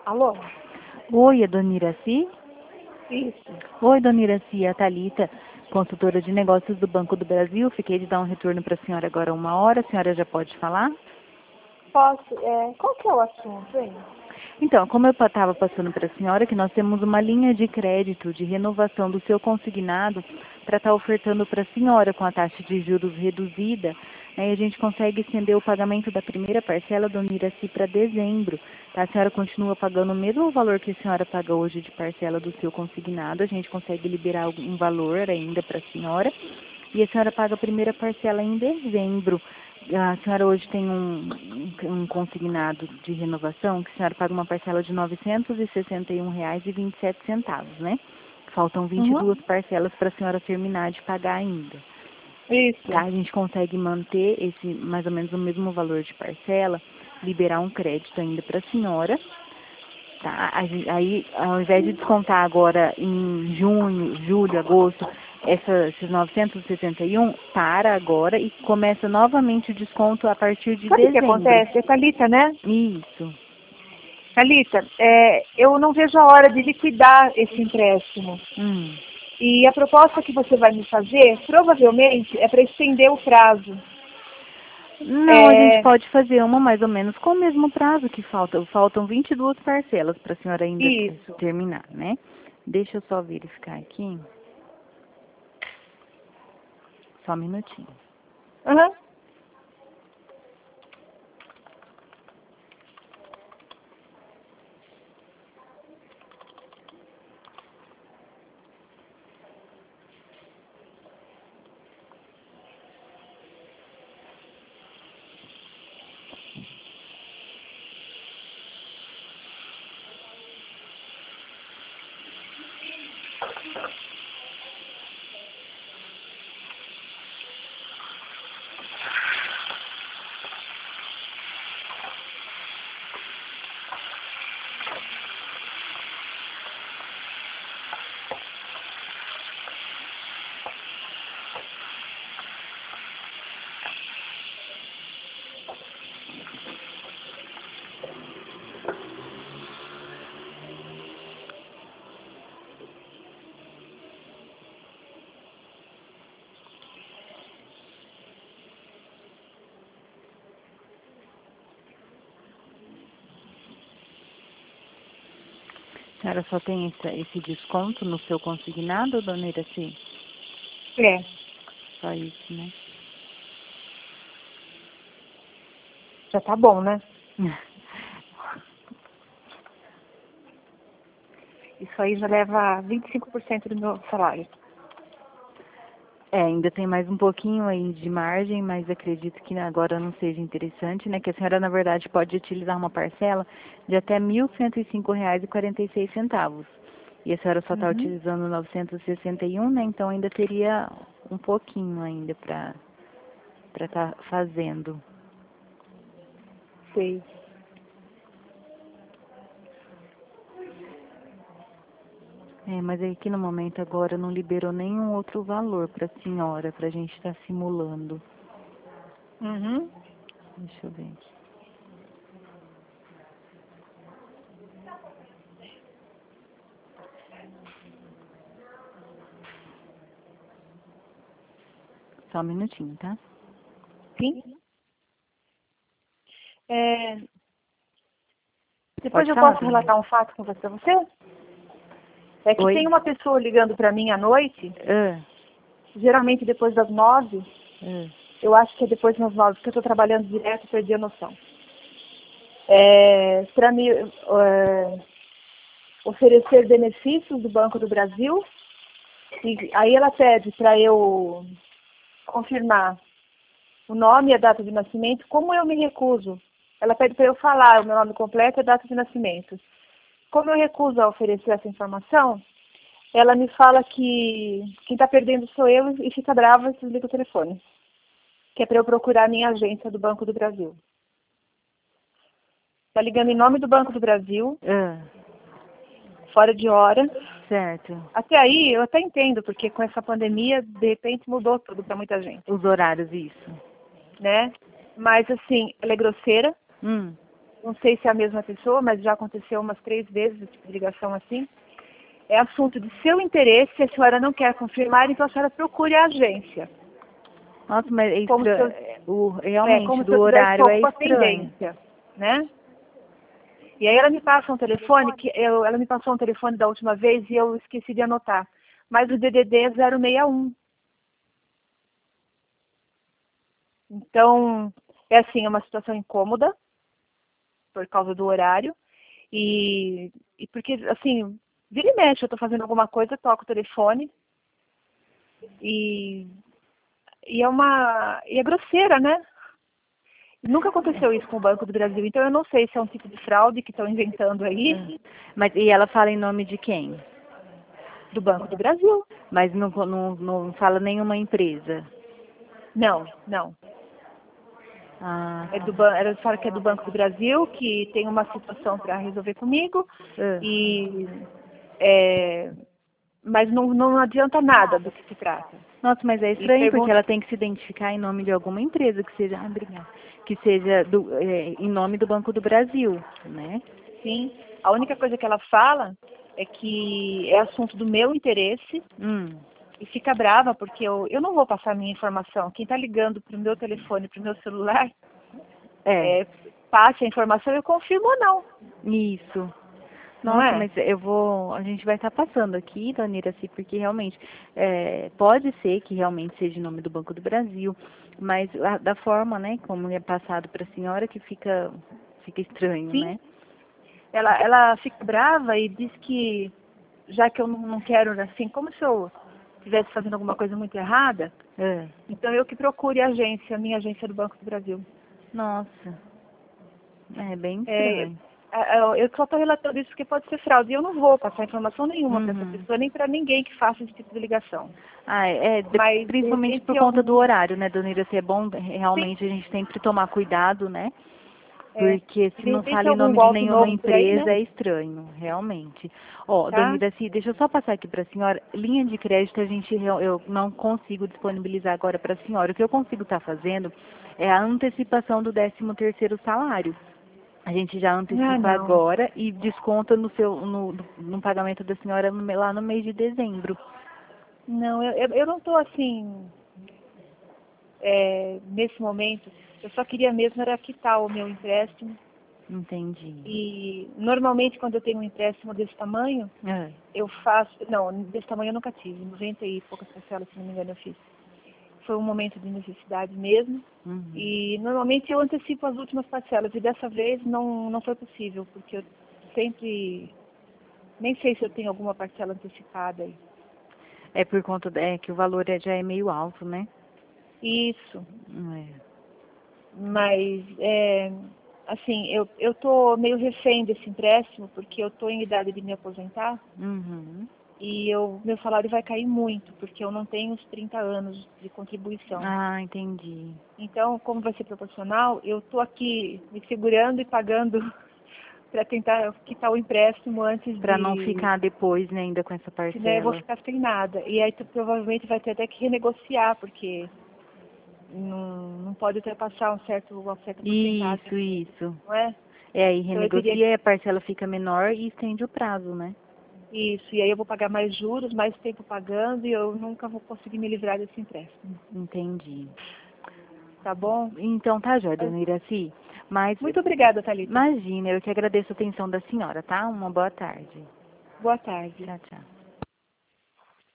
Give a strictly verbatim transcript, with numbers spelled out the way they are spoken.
Alô? Oi, é Dona Iraci? Isso. Oi, Dona Iraci, é a Thalita, consultora de negócios do Banco do Brasil. Fiquei de dar um retorno para a senhora agora uma hora. A senhora já pode falar? Posso? É, qual que é o assunto, hein? Então, como eu estava passando para a senhora, que nós temos uma linha de crédito de renovação do seu consignado para estar ofertando para a senhora com a taxa de juros reduzida, né, e a gente consegue estender o pagamento da primeira parcela, Dona Iraci, para dezembro. Tá? A senhora continua pagando o mesmo valor que a senhora paga hoje de parcela do seu consignado, a gente consegue liberar um valor ainda para a senhora, e a senhora paga a primeira parcela em dezembro. A senhora hoje tem um, um um consignado de renovação que a senhora paga uma parcela de novecentos e sessenta e um reais e vinte e sete centavos, né? Faltam vinte e duas Uhum. parcelas para a senhora terminar de pagar ainda. Tá? Isso. A gente consegue manter esse mais ou menos o mesmo valor de parcela, liberar um crédito ainda para a senhora. Tá? A gen- Aí, ao invés de descontar agora em junho, julho, agosto, essa, esses novecentos e sessenta e um, para agora e começa novamente o desconto a partir de Sabe o que dezembro. acontece? É Thalita, né? Isso. Thalita, é, eu não vejo a hora de liquidar esse empréstimo. Hum. E a proposta que você vai me fazer, provavelmente, é para estender o prazo. Não, a gente É, pode fazer uma mais ou menos com o mesmo prazo que falta. Faltam vinte e duas parcelas para a senhora ainda isso. terminar, né? Deixa eu só verificar aqui. Só um minutinho. Uhum. A senhora só tem esse, esse desconto no seu consignado, dona Iraci? É. Só isso, né? Já tá bom, né? Isso aí já leva vinte e cinco por cento do meu salário. É, ainda tem mais um pouquinho aí de margem, mas acredito que agora não seja interessante, né? Que a senhora, na verdade, pode utilizar uma parcela de até mil cento e cinco reais e quarenta e seis centavos. E a senhora só está Uhum. utilizando novecentos e sessenta e um, né? Então ainda teria um pouquinho ainda para para estar fazendo. Sei. É, mas aqui no momento agora não liberou nenhum outro valor para a senhora, para a gente estar simulando. Uhum. Deixa eu ver aqui. Só um minutinho, tá? Sim. É, depois Pode eu falar, posso dona. relatar um fato com você. você? É que Oi? tem uma pessoa ligando para mim à noite, Ah, geralmente depois das nove. ah. Eu acho que é depois das nove, porque eu estou trabalhando direto e perdi a noção. É, para me é, oferecer benefícios do Banco do Brasil. E aí ela pede para eu confirmar o nome e a data de nascimento. Como eu me recuso? Ela pede para eu falar o meu nome completo e a data de nascimento. Como eu recuso a oferecer essa informação, ela me fala que quem está perdendo sou eu e fica brava e desliga o telefone. Que é para eu procurar a minha agência do Banco do Brasil. Está ligando em nome do Banco do Brasil, Ah, fora de hora. certo. Até aí eu até entendo, porque com essa pandemia, de repente mudou tudo para muita gente, Os horários, isso. né? Mas assim, ela é grosseira, Hum. não sei se é a mesma pessoa, mas já aconteceu umas três vezes esse tipo de ligação assim. É assunto de seu interesse, se a senhora não quer confirmar, então a senhora procure a agência. Nossa, mas é Como se eu, estranho. O, é, realmente, como se do eu tivesse horário é pouco a estranho. pendência, né? E aí ela me passa um telefone, que eu, ela me passou um telefone da última vez e eu esqueci de anotar. Mas o D D D é zero seis um. Então, é assim, é uma situação incômoda, por causa do horário. E, e porque, assim, vira e mexe, eu estou fazendo alguma coisa, toco o telefone. E, e é uma. E é grosseira, né? Nunca aconteceu isso com o Banco do Brasil, então eu não sei se é um tipo de fraude que estão inventando aí. Mas, e ela fala em nome de quem? Do Banco do Brasil. Mas não, não, não fala nenhuma empresa. Não, não. Ah, É do, ban- ela fala que é do Banco do Brasil, que tem uma situação para resolver comigo, ah. e, é, mas não, não adianta nada do que se trata. Nossa, mas é E estranho porque pergunta, ela tem que se identificar em nome de alguma empresa que seja, ah, obrigada, que seja do, é, em nome do Banco do Brasil, né? sim, a única coisa que ela fala é que é assunto do meu interesse, Hum. e fica brava porque eu, eu não vou passar minha informação. Quem está ligando para o meu telefone, para o meu celular, É, é, passe a informação e eu confirmo ou não, isso. não Nossa, é? mas eu vou, a gente vai estar passando aqui, dona Iraci, porque realmente é, pode ser que realmente seja em nome do Banco do Brasil, mas a, da forma, né, como é passado para a senhora que fica, fica estranho, Sim, né? ela, ela fica brava e diz que, já que eu não, não quero, assim, como se eu estivesse fazendo alguma coisa muito errada, É. então eu que procure a agência, a minha agência do Banco do Brasil. Nossa, é bem É, estranho. a- a- eu só estou relatando isso porque pode ser fraude. E eu não vou passar informação nenhuma para essa Uhum. pessoa, nem para ninguém que faça esse tipo de ligação. Ah, é, de- Mas, de principalmente repente, por eu... conta do horário, né, dona Iraci? É bom Sim, realmente a gente sempre tomar cuidado, né? é, Porque e se de não repente fala em algum nome de golpe nenhuma novo por aí, empresa, né? é estranho, realmente. Ó, dona Tá? Iraci, deixa eu só passar aqui para a senhora. Linha de crédito a gente real- eu não consigo disponibilizar agora para a senhora. O que eu consigo estar fazendo é a antecipação do décimo terceiro salário. A gente já Ah, antecipa não. agora e desconta no seu no, no pagamento da senhora no me- lá no mês de dezembro. Não, eu, eu eu não estou assim, é, nesse momento. Eu só queria mesmo era quitar o meu empréstimo. Entendi. E normalmente quando eu tenho um empréstimo desse tamanho, É. eu faço. Não, desse tamanho eu nunca tive. noventa e poucas parcelas, se não me engano, eu fiz. Foi um momento de necessidade mesmo. Uhum. E normalmente eu antecipo as últimas parcelas. E dessa vez não, não foi possível, porque eu sempre. Nem sei se eu tenho alguma parcela antecipada aí. É por conta da- é que o valor é- já é meio alto, né? Isso. É. Mas, é, assim, eu eu tô meio refém desse empréstimo, porque eu estou em idade de me aposentar Uhum. e eu, meu salário vai cair muito, porque eu não tenho os trinta anos de contribuição. Ah, entendi. Então, como vai ser proporcional, eu estou aqui me segurando e pagando para tentar quitar o empréstimo antes Pra não de, ficar depois, né, ainda com essa senão eu vou parcela. ficar sem nada. E aí tu provavelmente vai ter até que renegociar, porque não, não pode ultrapassar um certo, uma certa Isso, porcentagem, isso. não é? É, aí Então eu teria renegocia, a parcela fica menor e estende o prazo, né? isso, e aí eu vou pagar mais juros, mais tempo pagando e eu nunca vou conseguir me livrar desse empréstimo. Entendi. Tá bom? Então tá, jóia, dona Iraci. Mas, Muito obrigada, Thalita. imagina, eu que agradeço a atenção da senhora, tá? Uma boa tarde. Boa tarde. Tchau, tchau.